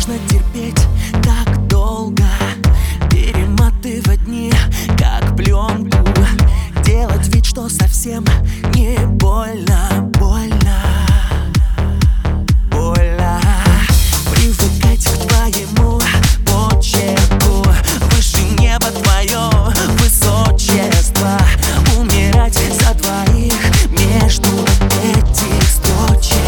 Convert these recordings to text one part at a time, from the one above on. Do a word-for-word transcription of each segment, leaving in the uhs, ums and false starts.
можно терпеть так долго, перематывать дни, как пленку, делать вид, что совсем не больно, больно, больно. Привыкать к твоему почерку, выше неба твое высочество, умирать за двоих между этих строчек.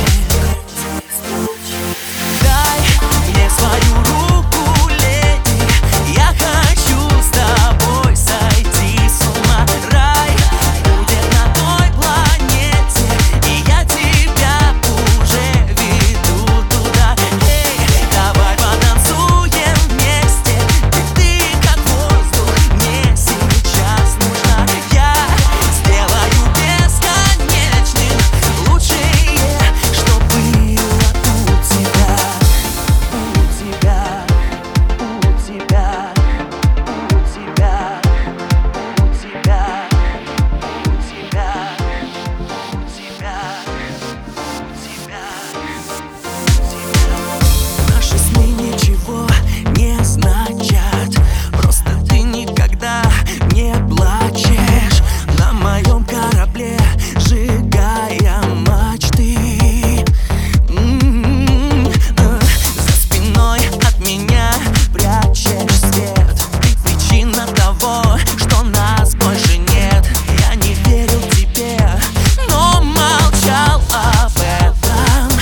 Дай мне свою руку, леди, я хочу с тобой сойти с ума. Рай будет на той планете, и я тебя уже веду туда. Эй, давай потанцуем вместе, ведь ты как воздух мне сейчас нужна. Я сделаю бесконечным лучшее, что было у тебя, у тебя, у тебя, у тебя, у тебя, у тебя, у тебя, у тебя, у тебя. Наши сны ничего не значат, просто ты никогда не плачешь на моем корабле, сжигая мачты. М-м-м, э, За спиной от меня прячешь свет. Ты причина того, что нас больше нет. Я не верил тебе, но молчал об этом.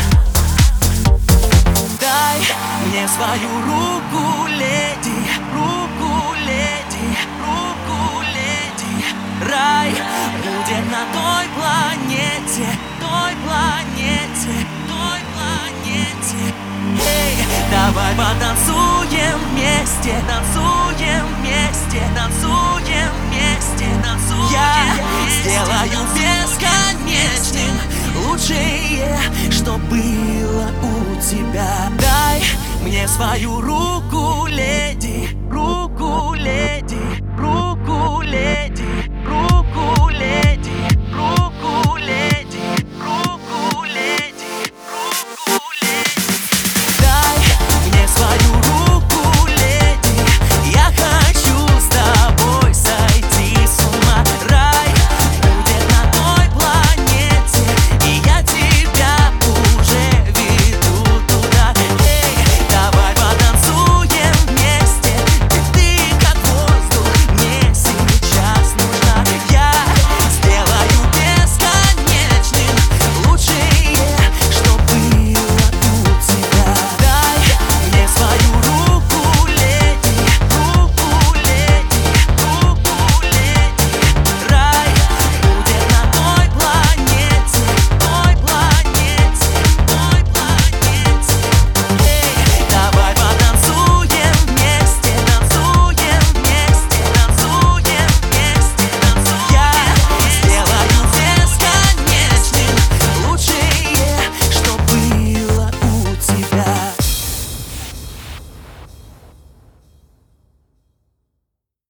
Дай мне свою руку, леди, руку, леди, руку, леди. Рай будет на той планете, той планете, той планете. Эй, давай потанцуем вместе, танцуем вместе, танцуем вместе, танцуем. Я сделаю бесконечным лучшее, что было у тебя. Дай мне свою руку, леди, руку, леди.